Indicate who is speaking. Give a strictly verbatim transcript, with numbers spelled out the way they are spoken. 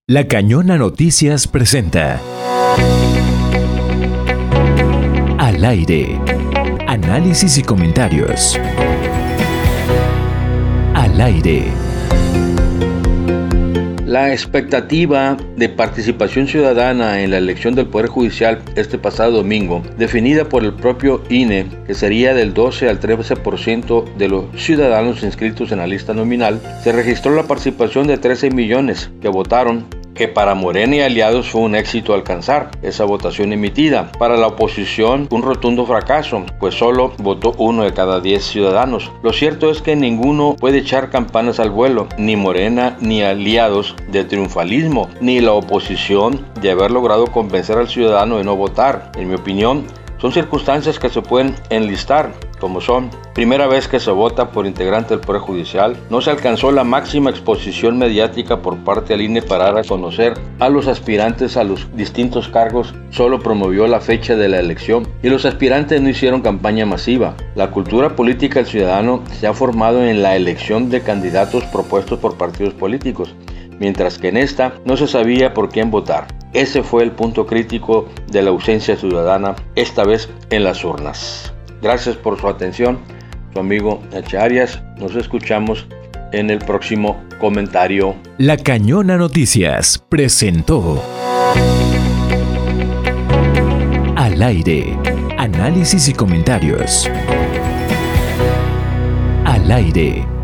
Speaker 1: La Cañona Noticias presenta Al aire. Análisis y comentarios. Al aire.
Speaker 2: La expectativa de participación ciudadana en la elección del Poder Judicial este pasado domingo, definida por el propio I N E, que sería del doce al trece por ciento de los ciudadanos inscritos en la lista nominal, se registró la participación de trece millones que votaron, que para Morena y aliados fue un éxito alcanzar esa votación emitida. Para la oposición, un rotundo fracaso, pues solo votó uno de cada diez ciudadanos. Lo cierto es que ninguno puede echar campanas al vuelo, ni Morena ni aliados de triunfalismo, ni la oposición de haber logrado convencer al ciudadano de no votar. En mi opinión, son circunstancias que se pueden enlistar, como son: primera vez que se vota por integrante del Poder Judicial, no se alcanzó la máxima exposición mediática por parte del I N E para dar a conocer a los aspirantes a los distintos cargos, solo promovió la fecha de la elección y los aspirantes no hicieron campaña masiva. La cultura política del ciudadano se ha formado en la elección de candidatos propuestos por partidos políticos, mientras que en esta no se sabía por quién votar. Ese fue el punto crítico de la ausencia ciudadana, esta vez en las urnas. Gracias por su atención, su amigo H. Arias. Nos escuchamos en el próximo comentario.
Speaker 1: La Cañona Noticias presentó Al aire. Análisis y comentarios. Al aire.